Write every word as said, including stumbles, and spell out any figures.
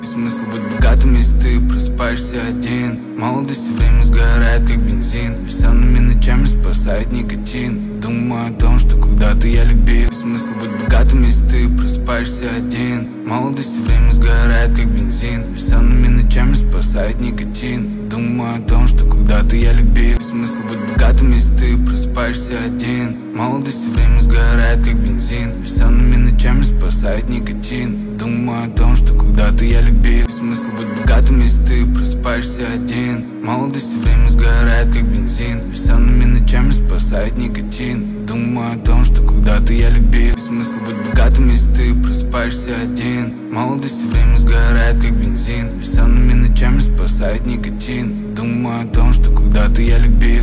Смысл быть богатым, если ты просыпаешься один. Молодость и время сгорает, как бензин. Бессонными ночами спасает никотин. Думаю о том, что когда-то я любил. Смысл быть богатым, если ты просыпаешься один. Молодость и время сгорает, как бензин. Бессонными ночами спасает никотин. Думаю о том, что когда-то я любил. Смысл быть богатым, если ты просыпаешься один. Молодость и время сгорает, как бензин. Бессонными ночами спасает никотин. Думаю о том, что когда-то я любил. Смысл быть богатым, если ты просыпаешься один. Молодость и время сгорает, как бензин. Бессонными ночами спасает никотин. Думаю о том, что когда-то я любил. Смысл быть богатым, если ты просыпаешься один. Молодость и время сгорает, как бензин. Бессонными ночами спасает никотин. Думаю о том, что когда-то я любил.